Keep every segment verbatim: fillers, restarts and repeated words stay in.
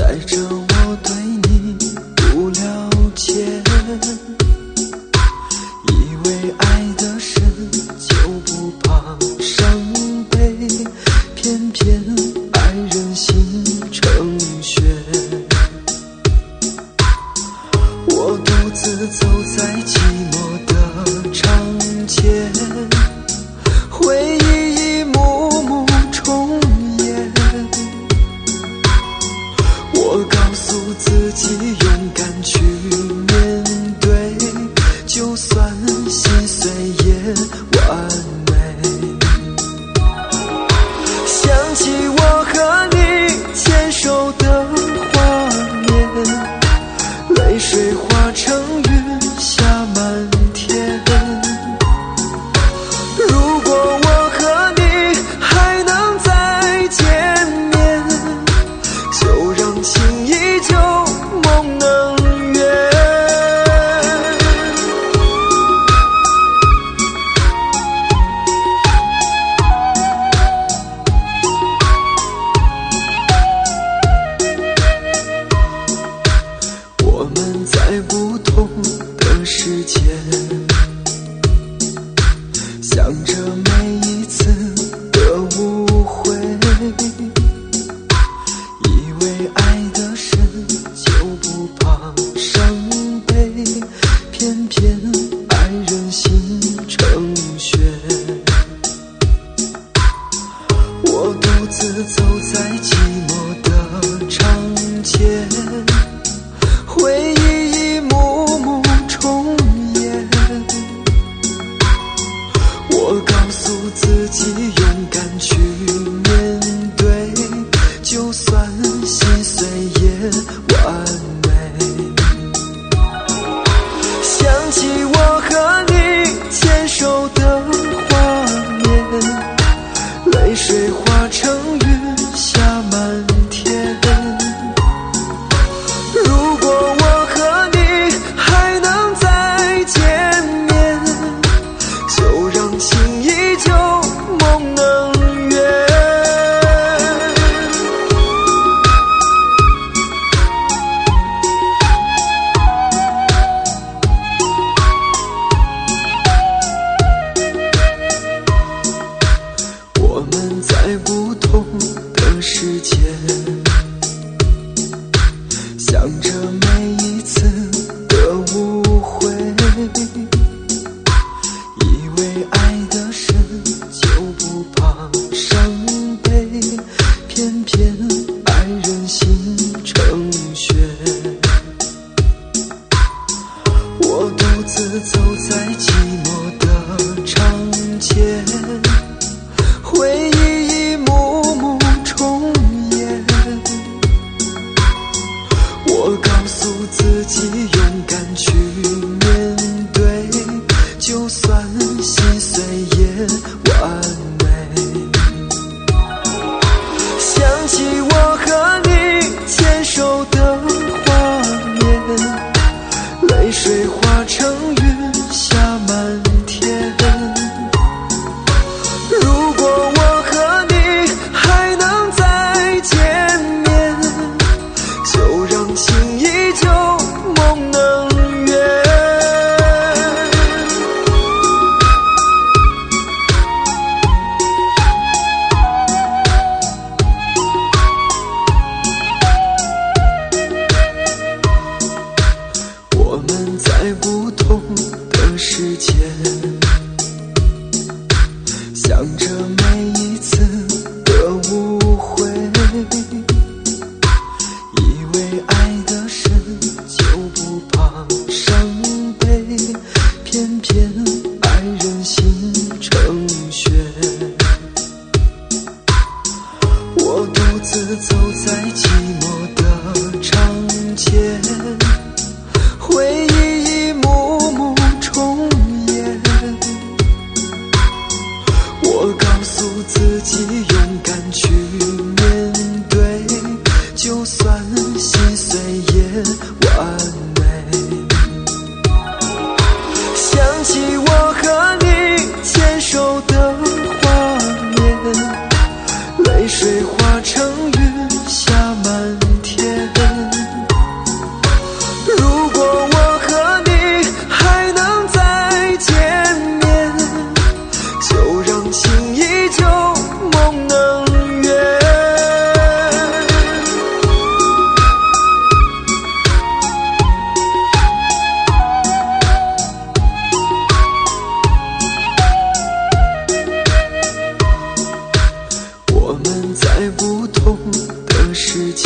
带着我对你不了解，以为爱的深就不怕伤悲，偏偏爱人心成雪。我独自走在寂寞的长街，回忆一幕幕重演。我告诉自己勇敢去面对，就算心碎也完美。想起我和你牵手的画面，泪水化成云下满天。如果我和你还能再见面，就让情依旧梦能圆。我们在不同的世界，想着每一次的误会，以为爱的深就不怕伤悲，偏偏爱人心成雪。我独自走在寂寞的长街，回忆一幕幕重演。我告诉自己勇敢去面对，就算心碎也完美。想起我和你牵手的画面，泪水化成云下满天。如果我和你还能再见面，就让情依旧梦能圆。我们在不同的世界，想着每一次的误会，以为爱的深就不怕伤悲，偏偏爱人心成雪。我独自走在寂寞的长街，回忆一幕幕重演。我告诉自己勇敢去面对，就算心碎也完美。想起我和你牵手的画面，泪水化成云下满天。如果我和你还能再见面，就让情依旧梦能圆。我们在不同的世界，想着每一次的误会，以为爱的深就不怕伤悲，偏偏爱人心成雪。我独自走在寂寞的长街，回忆一幕幕重演。我告诉自己勇敢去面对，就算心碎也完美。想起我和你牵手的画面，泪水化成云下满天。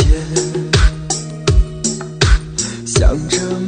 想着